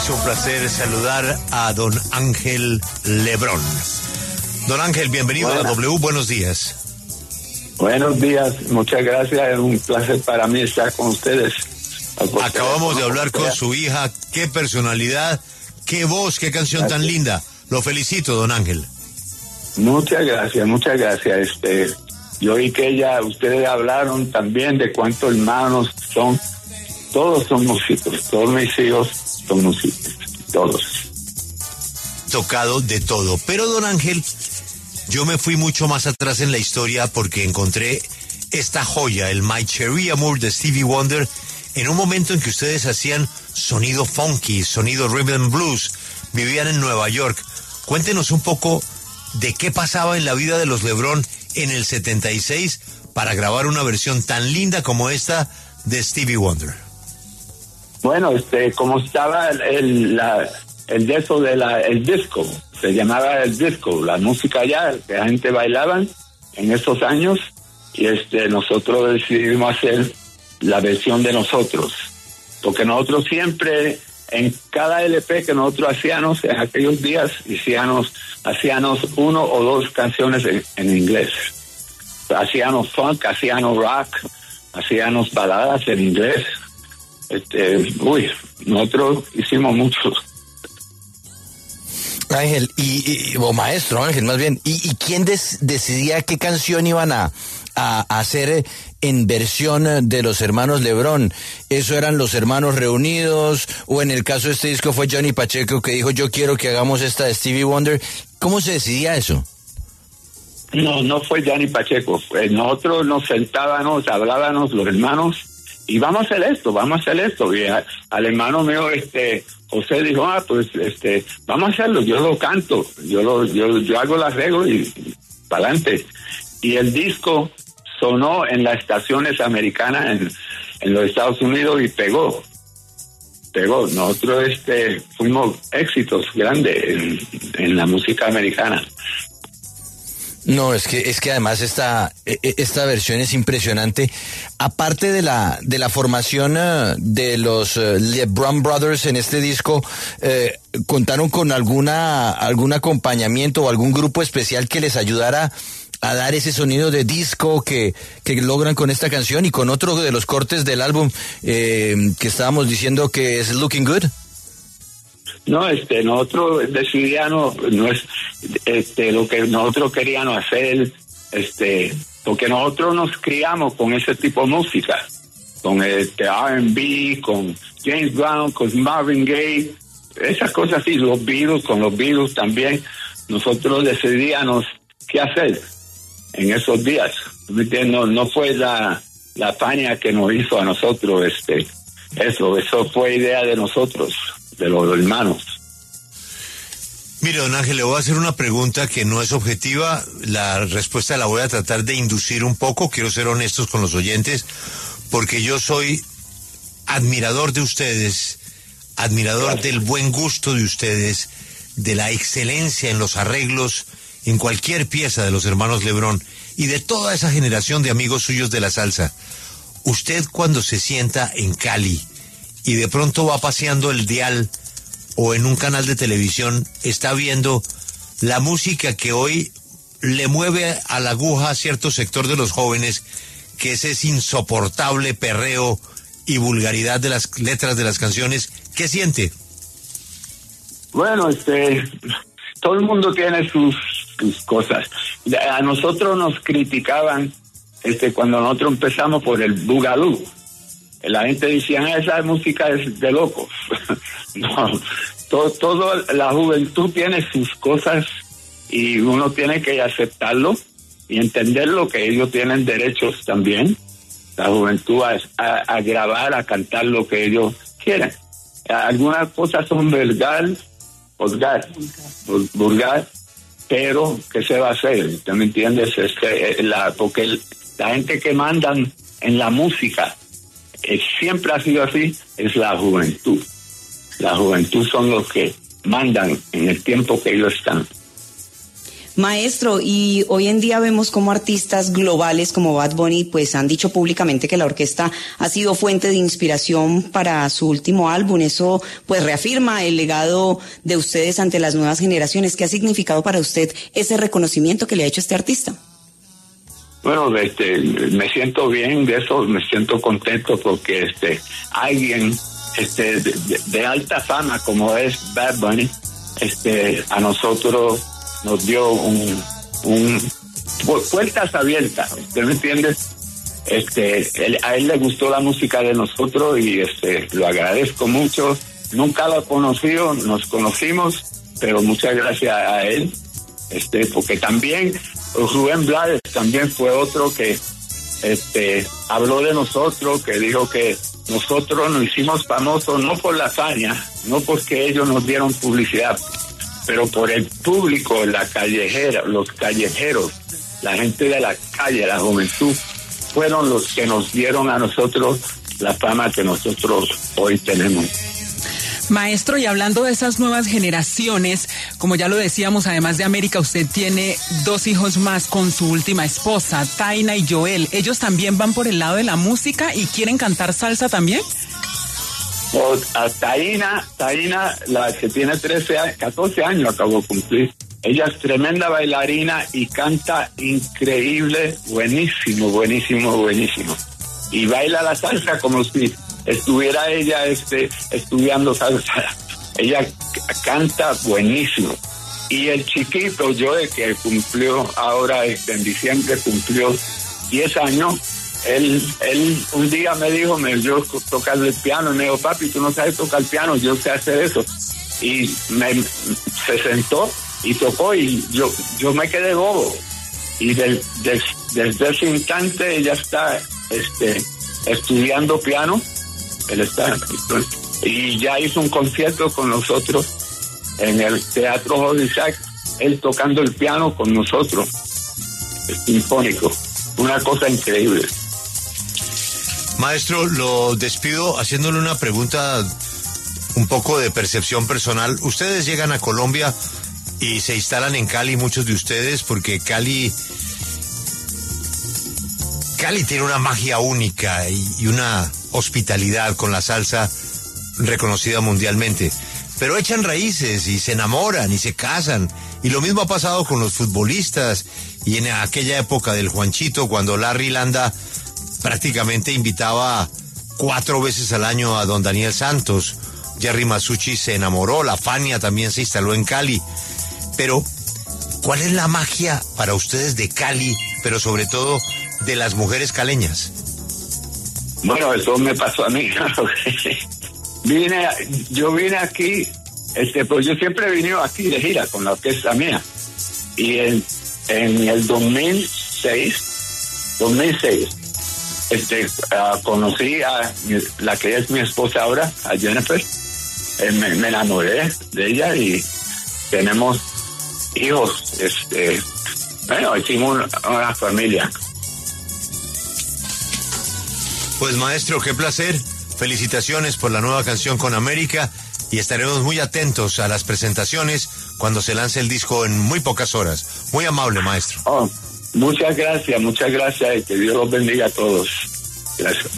es un placer saludar a don Ángel Lebrón. Don Ángel, bienvenido a W, buenos días. Buenos días, muchas gracias, es un placer para mí estar con ustedes. Acabamos de hablar con su hija, qué personalidad, qué voz, qué canción tan linda. Lo felicito, don Ángel. Muchas gracias. Yo oí que ustedes hablaron también de cuántos hermanos son. Todos son músicos, todos mis hijos son músicos, todos. Tocado de todo. Pero, don Ángel, yo me fui mucho más atrás en la historia porque encontré esta joya, el My Cherry Amour de Stevie Wonder, en un momento en que ustedes hacían sonido funky, sonido rhythm and blues, vivían en Nueva York. Cuéntenos un poco de qué pasaba en la vida de los Lebrón en el 76 para grabar una versión tan linda como esta de Stevie Wonder. Bueno, como estaba el disco, se llamaba el disco, la música allá, que la gente bailaban en esos años, y nosotros decidimos hacer la versión de nosotros, porque nosotros siempre, en cada LP que nosotros hacíamos, en aquellos días, hacíamos uno o dos canciones en inglés. Hacíamos funk, hacíamos rock, hacíamos baladas en inglés. Nosotros hicimos muchos. Ángel, o maestro Ángel, más bien, ¿y quién decidía qué canción iban a hacer en versión de los hermanos Lebrón? ¿Eso eran los hermanos reunidos? ¿O en el caso de este disco fue Johnny Pacheco que dijo, yo quiero que hagamos esta de Stevie Wonder? ¿Cómo se decidía eso? No fue Johnny Pacheco. Nosotros nos sentábamos, hablábamos los hermanos, y vamos a hacer esto. Y al hermano mío, José dijo, vamos a hacerlo, yo lo canto, yo hago el arreglo y para adelante. Y el disco sonó en las estaciones americanas en los Estados Unidos y pegó. Nosotros fuimos éxitos grandes en la música americana. No, es que además esta versión es impresionante. Aparte de la formación de los LeBron Brothers en este disco, ¿contaron con algún acompañamiento o algún grupo especial que les ayudara a dar ese sonido de disco que logran con esta canción y con otro de los cortes del álbum que estábamos diciendo que es Looking Good? No, nosotros decidíamos, no es lo que nosotros queríamos hacer, porque nosotros nos criamos con ese tipo de música, con R&B, con James Brown, con Marvin Gaye, esas cosas así, con los Beatles también. Nosotros decidíamos qué hacer en esos días. No fue la paña que nos hizo a nosotros, eso fue idea de nosotros, de los hermanos. Mire, don Ángel, le voy a hacer una pregunta que no es objetiva. La respuesta la voy a tratar de inducir un poco. Quiero ser honestos con los oyentes, porque yo soy admirador de ustedes, admirador del buen gusto de ustedes, de la excelencia en los arreglos, en cualquier pieza de los hermanos Lebrón y de toda esa generación de amigos suyos de la salsa. Usted, cuando se sienta en Cali y de pronto va paseando el dial o en un canal de televisión, está viendo la música que hoy le mueve a la aguja a cierto sector de los jóvenes, que es ese insoportable perreo y vulgaridad de las letras de las canciones. ¿Qué siente? Bueno, todo el mundo tiene sus cosas. A nosotros nos criticaban cuando nosotros empezamos por el bugalú. La gente decía, esa música es de locos. No, todo la juventud tiene sus cosas y uno tiene que aceptarlo y entenderlo, que ellos tienen derechos también, la juventud, a grabar, a cantar lo que ellos quieren. Algunas cosas son vulgar, pero ¿qué se va a hacer? ¿Usted me entiende? Porque la gente que mandan en la música, siempre ha sido así, es la juventud. La juventud son los que mandan en el tiempo que ellos están. Maestro, y hoy en día vemos como artistas globales como Bad Bunny pues han dicho públicamente que la orquesta ha sido fuente de inspiración para su último álbum. Eso pues reafirma el legado de ustedes ante las nuevas generaciones. ¿Qué ha significado para usted ese reconocimiento que le ha hecho este artista? Bueno, me siento bien de eso, me siento contento porque alguien de alta fama como es Bad Bunny, a nosotros nos dio puertas abiertas, ¿usted me entiende? A él le gustó la música de nosotros y lo agradezco mucho. Nunca lo he conocido, nos conocimos, pero muchas gracias a él, porque también Rubén Blades también fue otro que habló de nosotros, que dijo que nosotros nos hicimos famosos no por la hazaña, no porque ellos nos dieron publicidad, pero por el público, la callejera, los callejeros, la gente de la calle, la juventud, fueron los que nos dieron a nosotros la fama que nosotros hoy tenemos. Maestro, y hablando de esas nuevas generaciones, como ya lo decíamos, además de América, usted tiene 2 hijos más con su última esposa, Taina y Joel. ¿Ellos también van por el lado de la música y quieren cantar salsa también? A Taina, la que tiene 14 años, acabó de cumplir. Ella es tremenda bailarina y canta increíble, buenísimo. Y baila la salsa como si estuviera ella estudiando salsa. Ella canta buenísimo. Y el chiquito, Joe, que cumplió ahora en diciembre, cumplió 10 años, él un día me dijo, yo tocar el piano, y me dijo, papi, tú no sabes tocar el piano, yo sé hacer eso. Y se sentó y tocó y yo me quedé bobo. Y desde ese instante ella está estudiando piano. Él está, y ya hizo un concierto con nosotros en el Teatro Jorge Isaac, él tocando el piano con nosotros, el sinfónico, una cosa increíble. Maestro, lo despido haciéndole una pregunta un poco de percepción personal. Ustedes llegan a Colombia y se instalan en Cali, muchos de ustedes, porque Cali tiene una magia única y una hospitalidad con la salsa reconocida mundialmente, pero echan raíces y se enamoran y se casan, y lo mismo ha pasado con los futbolistas y en aquella época del Juanchito, cuando Larry Landa prácticamente invitaba 4 veces al año a don Daniel Santos. Jerry Masucci se enamoró, la Fania también se instaló en Cali. Pero ¿cuál es la magia para ustedes de Cali, pero sobre todo de las mujeres caleñas? Bueno, eso me pasó a mí. Yo vine aquí, pues yo siempre he venido aquí de gira con la orquesta mía. Y en el 2006, conocí a la que es mi esposa ahora, a Jennifer. Me enamoré de ella y tenemos hijos. Bueno, hicimos una familia. Pues maestro, qué placer. Felicitaciones por la nueva canción con América y estaremos muy atentos a las presentaciones cuando se lance el disco en muy pocas horas. Muy amable, maestro. Muchas gracias y que Dios los bendiga a todos. Gracias.